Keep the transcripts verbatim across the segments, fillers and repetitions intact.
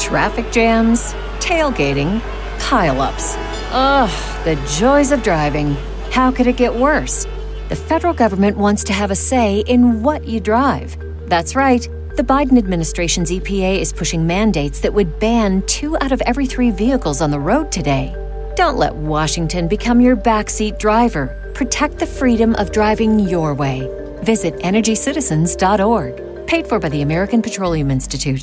Traffic jams, tailgating, pile-ups. Ugh, the joys of driving. How could it get worse? The federal government wants to have a say in what you drive. That's right. The Biden administration's E P A is pushing mandates that would ban two out of every three vehicles on the road today. Don't let Washington become your backseat driver. Protect the freedom of driving your way. Visit energy citizens dot org. Paid for by the American Petroleum Institute.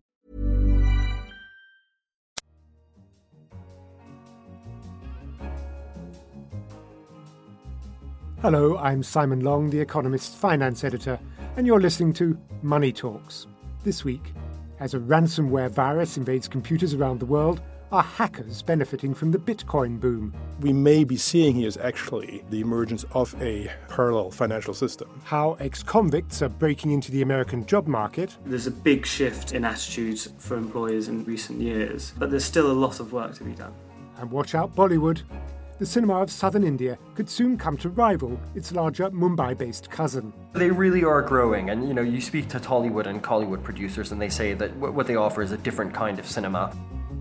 Hello, I'm Simon Long, The Economist's finance editor, and you're listening to Money Talks. This week, as a ransomware virus invades computers around the world, are hackers benefiting from the Bitcoin boom? We may be seeing here is actually the emergence of a parallel financial system. How ex-convicts are breaking into the American job market. There's a big shift in attitudes for employers in recent years, but there's still a lot of work to be done. And watch out, Bollywood. The cinema of southern India could soon come to rival its larger Mumbai-based cousin. They really are growing, and you know, you speak to Tollywood and Collywood producers and they say that what they offer is a different kind of cinema.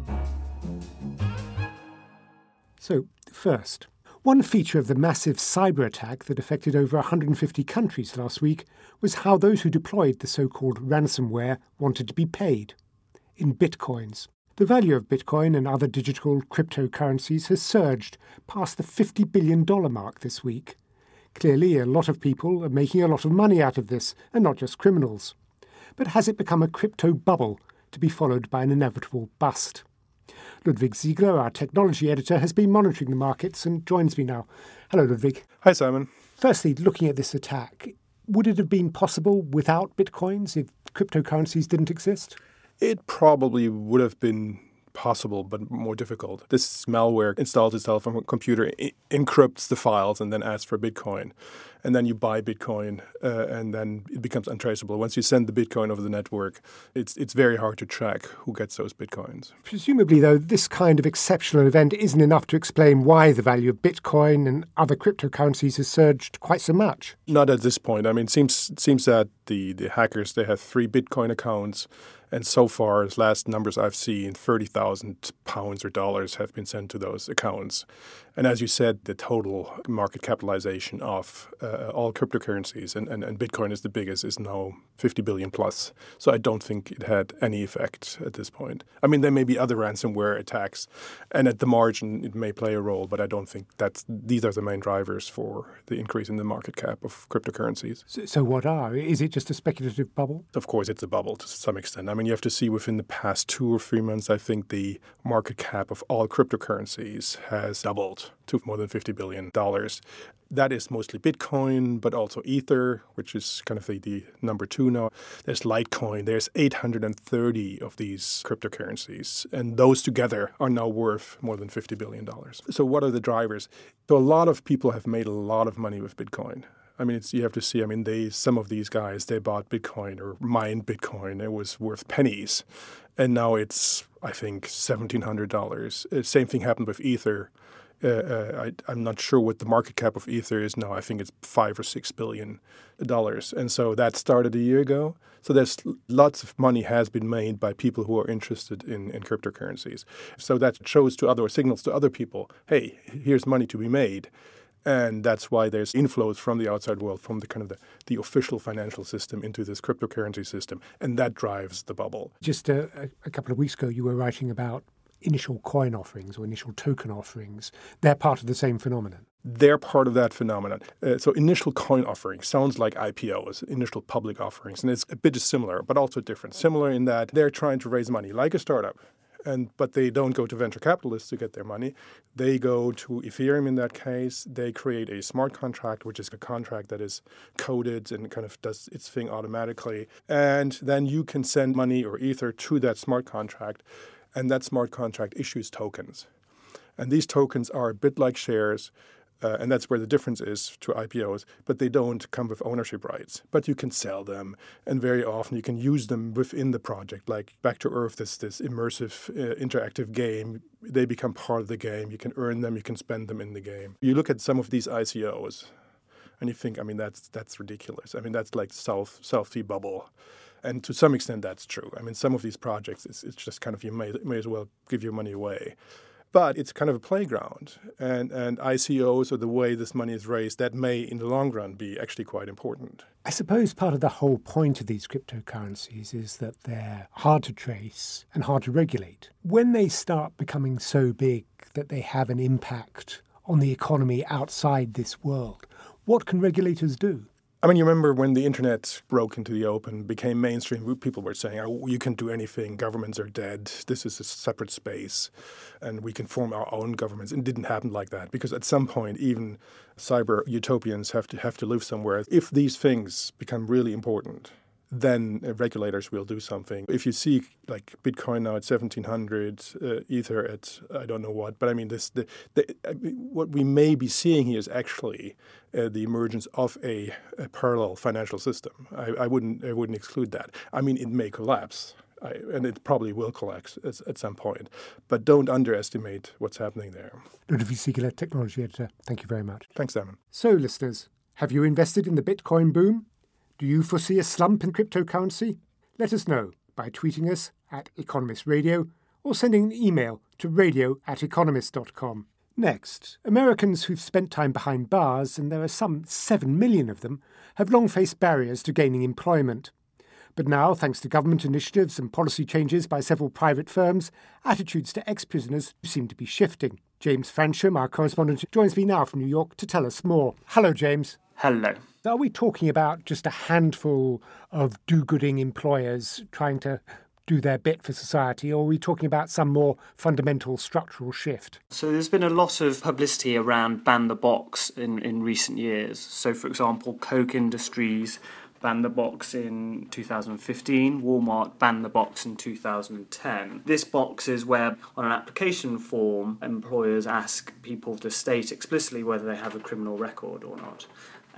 So, first, one feature of the massive cyber attack that affected over one hundred fifty countries last week was how those who deployed the so-called ransomware wanted to be paid in bitcoins. The value of Bitcoin and other digital cryptocurrencies has surged past the fifty billion dollars mark this week. Clearly, a lot of people are making a lot of money out of this, and not just criminals. But has it become a crypto bubble to be followed by an inevitable bust? Ludwig Ziegler, our technology editor, has been monitoring the markets and joins me now. Hello, Ludwig. Hi, Simon. Firstly, looking at this attack, would it have been possible without Bitcoins if cryptocurrencies didn't exist? It probably would have been possible, but more difficult. This malware installs itself on a computer, I- encrypts the files, and then asks for Bitcoin. And then you buy Bitcoin, uh, and then it becomes untraceable. Once you send the Bitcoin over the network, it's it's very hard to track who gets those Bitcoins. Presumably, though, this kind of exceptional event isn't enough to explain why the value of Bitcoin and other cryptocurrencies has surged quite so much. Not at this point. I mean, it seems, it seems that the, the hackers, they have three Bitcoin accounts. And so far, as last numbers I've seen, thirty thousand pounds or dollars have been sent to those accounts. And as you said, the total market capitalization of uh, all cryptocurrencies, and, and, and Bitcoin is the biggest, is now fifty billion plus. So I don't think it had any effect at this point. I mean, there may be other ransomware attacks, and at the margin, it may play a role, but I don't think that's these are the main drivers for the increase in the market cap of cryptocurrencies. So, so what are? Is it just a speculative bubble? Of course, it's a bubble to some extent. I mean, you have to see within the past two or three months, I think the market cap of all cryptocurrencies has doubled to more than fifty billion dollars. That is mostly Bitcoin, but also Ether, which is kind of the, the number two now. There's Litecoin. There's eight hundred thirty of these cryptocurrencies, and those together are now worth more than fifty billion dollars. So what are the drivers? So a lot of people have made a lot of money with Bitcoin. I mean, it's, you have to see, I mean, they some of these guys, they bought Bitcoin or mined Bitcoin. It was worth pennies. And now it's, I think, seventeen hundred dollars. Uh, same thing happened with Ether. Uh, uh, I, I'm not sure what the market cap of Ether is now. I think it's five or six billion dollars. And so that started a year ago. So there's lots of money has been made by people who are interested in, in cryptocurrencies. So that shows to other signals to other people, hey, here's money to be made. And that's why there's inflows from the outside world, from the kind of the, the official financial system into this cryptocurrency system. And that drives the bubble. Just a, a couple of weeks ago, you were writing about initial coin offerings or initial token offerings. They're part of the same phenomenon. They're part of that phenomenon. Uh, so initial coin offerings sounds like I P Os, initial public offerings. And it's a bit similar, but also different. Similar in that they're trying to raise money like a startup. And but they don't go to venture capitalists to get their money. They go to Ethereum in that case. They create a smart contract, which is a contract that is coded and kind of does its thing automatically. And then you can send money or Ether to that smart contract, and that smart contract issues tokens. And these tokens are a bit like shares. Uh, and that's where the difference is to I P Os, but they don't come with ownership rights. But you can sell them, and very often you can use them within the project. Like Back to Earth, this this immersive, uh, interactive game, they become part of the game. You can earn them, you can spend them in the game. You look at some of these I C Os, and you think, I mean, that's that's ridiculous. I mean, that's like self selfie bubble. And to some extent, that's true. I mean, some of these projects, it's, it's just kind of you may, may as well give your money away. But it's kind of a playground. And, and I C Os, or the way this money is raised, that may, in the long run, be actually quite important. I suppose part of the whole point of these cryptocurrencies is that they're hard to trace and hard to regulate. When they start becoming so big that they have an impact on the economy outside this world, what can regulators do? I mean, you remember when the internet broke into the open, became mainstream, people were saying, oh, you can do anything, governments are dead, this is a separate space, and we can form our own governments. It didn't happen like that, because at some point, even cyber utopians have to have to live somewhere. If these things become really important, then uh, regulators will do something. If you see like Bitcoin now at seventeen hundred, uh, Ether at I don't know what, but I mean this the, the I mean, what we may be seeing here is actually uh, the emergence of a, a parallel financial system. I, I wouldn't I wouldn't exclude that. I mean, it may collapse. I, and it probably will collapse at, at some point. But don't underestimate what's happening there. Ludovic Siegele, Technology Editor, thank you very much. Thanks, Simon. So, listeners, have you invested in the Bitcoin boom? Do you foresee a slump in cryptocurrency? Let us know by tweeting us at Economist Radio or sending an email to radio at economist dot com. Next, Americans who've spent time behind bars, and there are some seven million of them, have long faced barriers to gaining employment. But now, thanks to government initiatives and policy changes by several private firms, attitudes to ex-prisoners seem to be shifting. James Fransham, our correspondent, joins me now from New York to tell us more. Hello, James. Hello. Are we talking about just a handful of do-gooding employers trying to do their bit for society, or are we talking about some more fundamental structural shift? So there's been a lot of publicity around Ban the Box in, in recent years. So, for example, Coke Industries banned the box in two thousand fifteen, Walmart banned the box in two thousand ten. This box is where, on an application form, employers ask people to state explicitly whether they have a criminal record or not.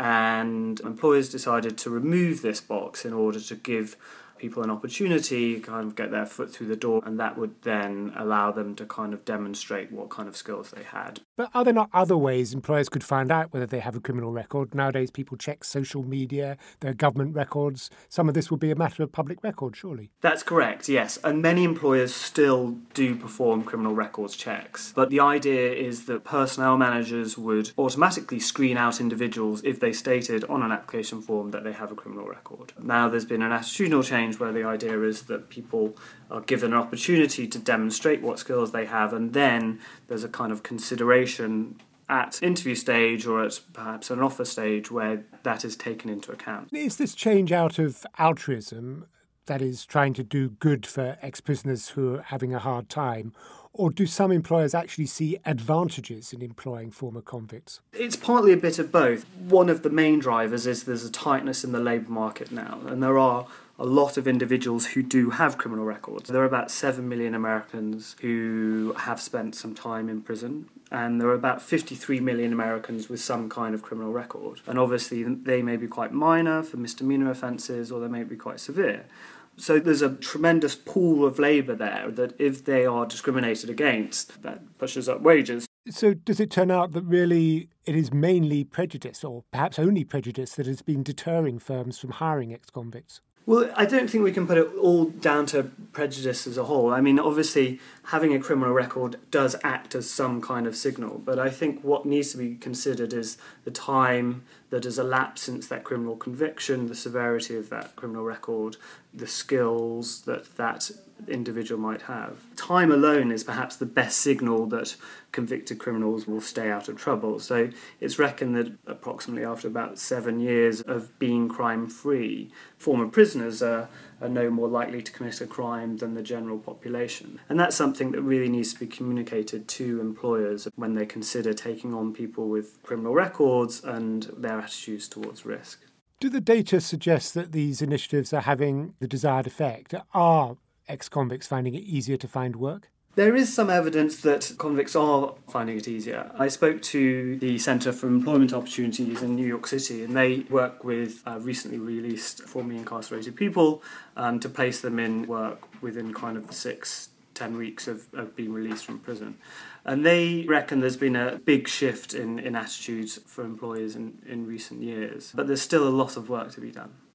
And employers decided to remove this box in order to give people an opportunity to kind of get their foot through the door, and that would then allow them to kind of demonstrate what kind of skills they had. But are there not other ways employers could find out whether they have a criminal record? Nowadays people check social media, their government records. Some of this would be a matter of public record, surely. That's correct, yes. And many employers still do perform criminal records checks. But the idea is that personnel managers would automatically screen out individuals if they stated on an application form that they have a criminal record. Now there's been an attitudinal change where the idea is that people are given an opportunity to demonstrate what skills they have, and then there's a kind of consideration at interview stage or at perhaps an offer stage where that is taken into account. Is this change out of altruism, that is trying to do good for ex-prisoners who are having a hard time, or do some employers actually see advantages in employing former convicts? It's partly a bit of both. One of the main drivers is there's a tightness in the labour market now, and there are a lot of individuals who do have criminal records. There are about seven million Americans who have spent some time in prison, and there are about fifty-three million Americans with some kind of criminal record. And obviously they may be quite minor for misdemeanor offences, or they may be quite severe. So there's a tremendous pool of labour there that if they are discriminated against, that pushes up wages. So does it turn out that really it is mainly prejudice, or perhaps only prejudice, that has been deterring firms from hiring ex-convicts? Well, I don't think we can put it all down to prejudice as a whole. I mean, obviously, having a criminal record does act as some kind of signal, but I think what needs to be considered is the time that has elapsed since that criminal conviction, the severity of that criminal record, the skills that that individual might have. Time alone is perhaps the best signal that convicted criminals will stay out of trouble. So it's reckoned that approximately after about seven years of being crime-free, former prisoners are, are no more likely to commit a crime than the general population. And that's something that really needs to be communicated to employers when they consider taking on people with criminal records and their attitudes towards risk. Do the data suggest that these initiatives are having the desired effect? Are ex-convicts finding it easier to find work? There is some evidence that convicts are finding it easier. I spoke to the Centre for Employment Opportunities in New York City, and they work with uh, recently released formerly incarcerated people um, to place them in work within kind of six, ten weeks of, of being released from prison. And they reckon there's been a big shift in, in attitudes for employers in, in recent years, but there's still a lot of work to be done.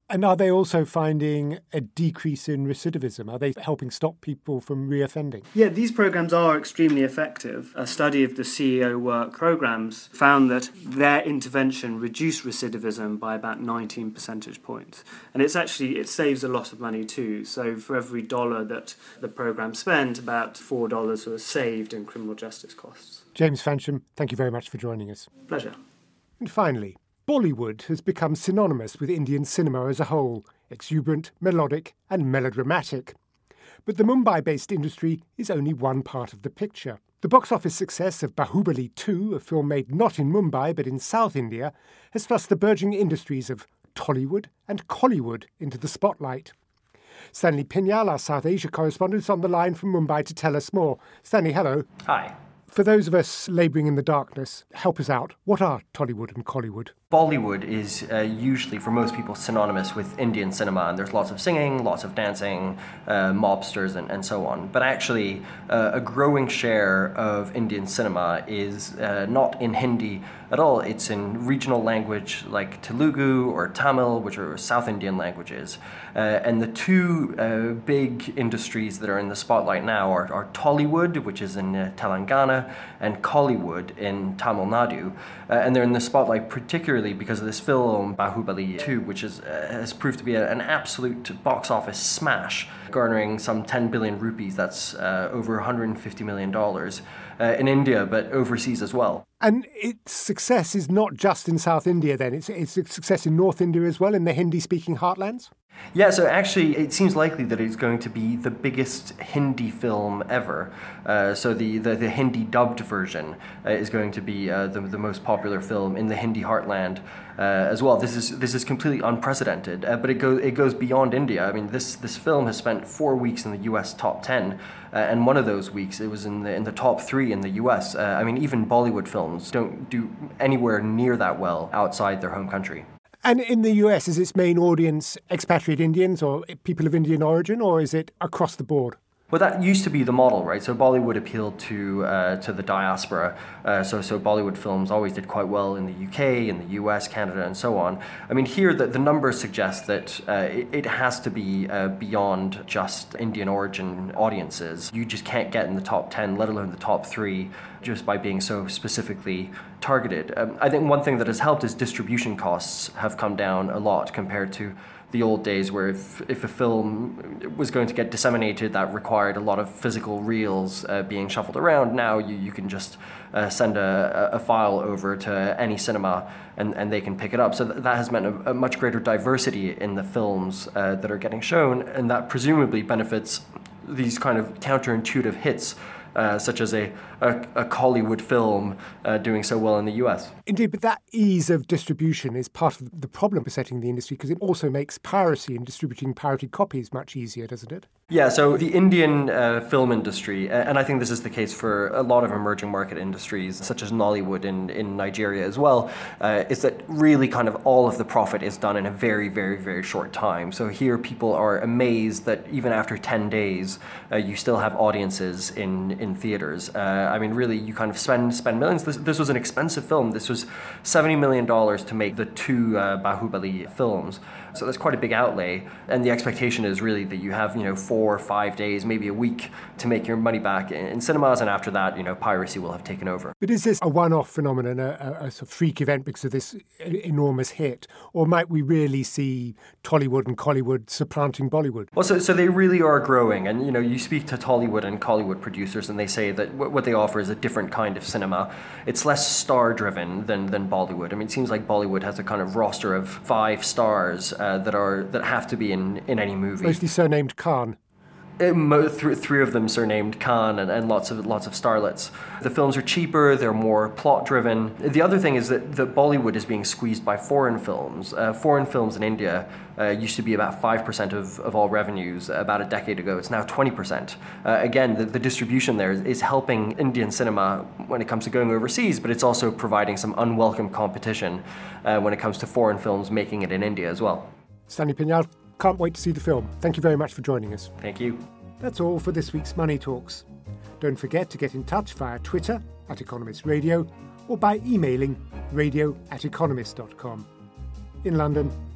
And are they also finding a decrease in recidivism? Are they helping stop people from reoffending? Yeah, these programs are extremely effective. A study of the C E O work programs found that their intervention reduced recidivism by about nineteen percentage points. And it's actually, it saves a lot of money too. So for every dollar that the program spent, about four dollars was saved in criminal justice costs. James Fancham, thank you very much for joining us. Pleasure. And finally, Bollywood has become synonymous with Indian cinema as a whole, exuberant, melodic and melodramatic. But the Mumbai-based industry is only one part of the picture. The box office success of Bahubali two, a film made not in Mumbai but in South India, has thrust the burgeoning industries of Tollywood and Collywood into the spotlight. Stanley Pinyal, our South Asia correspondent, is on the line from Mumbai to tell us more. Stanley, hello. Hi. For those of us labouring in the darkness, help us out. What are Tollywood and Collywood? Bollywood is uh, usually, for most people, synonymous with Indian cinema, and there's lots of singing, lots of dancing, uh, mobsters, and, and so on. But actually, uh, a growing share of Indian cinema is uh, not in Hindi at all. It's in regional language like Telugu or Tamil, which are South Indian languages. Uh, and the two uh, big industries that are in the spotlight now are, are Tollywood, which is in uh, Telangana, and Collywood in Tamil Nadu. Uh, and they're in the spotlight particularly because of this film, Bahubali two, which is, uh, has proved to be a, an absolute box office smash, garnering some ten billion rupees, that's uh, over one hundred fifty million dollars, uh, in India, but overseas as well. And its success is not just in South India then, it's, it's a success in North India as well, in the Hindi-speaking heartlands? Yeah, so actually it seems likely that it's going to be the biggest Hindi film ever. Uh, so the, the, the Hindi dubbed version uh, is going to be uh, the, the most popular film in the Hindi heartland uh, as well. This is this is completely unprecedented, uh, but it, go, it goes beyond India. I mean, this, this film has spent four weeks in the U S top ten, uh, and one of those weeks it was in the, in the top three in the U S. Uh, I mean, even Bollywood films don't do anywhere near that well outside their home country. And in the U S, is its main audience expatriate Indians or people of Indian origin, or is it across the board? Well, that used to be the model, right? So Bollywood appealed to uh, to the diaspora. Uh, so so Bollywood films always did quite well in the U K, in the U S, Canada, and so on. I mean, here the, the numbers suggest that uh, it, it has to be uh, beyond just Indian origin audiences. You just can't get in the top ten, let alone the top three, just by being so specifically targeted. Um, I think one thing that has helped is distribution costs have come down a lot compared to the old days, where if, if a film was going to get disseminated, that required a lot of physical reels uh, being shuffled around. Now you, you can just uh, send a, a file over to any cinema and, and they can pick it up. So th- that has meant a, a much greater diversity in the films uh, that are getting shown, and that presumably benefits these kind of counterintuitive hits, Uh, such as a, a, a Collywood film uh, doing so well in the U S. Indeed, but that ease of distribution is part of the problem besetting the industry, because it also makes piracy and distributing pirated copies much easier, doesn't it? Yeah, so the Indian uh, film industry, and I think this is the case for a lot of emerging market industries, such as Nollywood in, in Nigeria as well, uh, is that really kind of all of the profit is done in a very, very, very short time. So here people are amazed that even after ten days, uh, you still have audiences in, in theaters. Uh, I mean, really, you kind of spend spend millions. This, this was an expensive film. This was seventy million dollars to make the two uh, Bahubali films. So that's quite a big outlay. And the expectation is really that you have, you know, four or five days, maybe a week to make your money back in, in cinemas. And after that, you know, piracy will have taken over. But is this a one-off phenomenon, a, a, a sort of freak event because of this enormous hit? Or might we really see Tollywood and Collywood supplanting Bollywood? Well, so, so they really are growing. And, you know, you speak to Tollywood and Collywood producers and they say that w- what they offer is a different kind of cinema. It's less star-driven than, than Bollywood. I mean, it seems like Bollywood has a kind of roster of five stars uh, that are that have to be in, in any movie. Mostly surnamed Khan. It, mo- th- three of them surnamed Khan, and, and lots of lots of starlets. The films are cheaper, they're more plot-driven. The other thing is that, that Bollywood is being squeezed by foreign films. Uh, foreign films in India uh, used to be about five percent of, of all revenues about a decade ago. It's now twenty percent. Uh, again, the, the distribution there is, is helping Indian cinema when it comes to going overseas, but it's also providing some unwelcome competition uh, when it comes to foreign films making it in India as well. Stanley Pinyal, can't wait to see the film. Thank you very much for joining us. Thank you. That's all for this week's Money Talks. Don't forget to get in touch via Twitter at Economist Radio or by emailing radio at economist dot com. In London,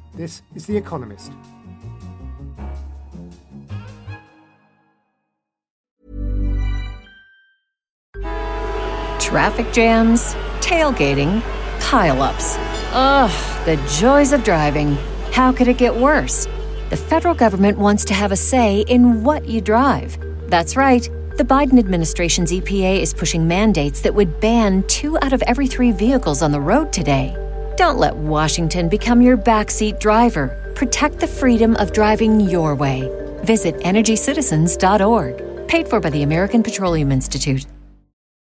This is The Economist. Traffic jams, tailgating, pile-ups. Ugh, the joys of driving. How could it get worse? The federal government wants to have a say in what you drive. That's right. The Biden administration's E P A is pushing mandates that would ban two out of every three vehicles on the road today. Don't let Washington become your backseat driver. Protect the freedom of driving your way. Visit energy citizens dot org. Paid for by the American Petroleum Institute.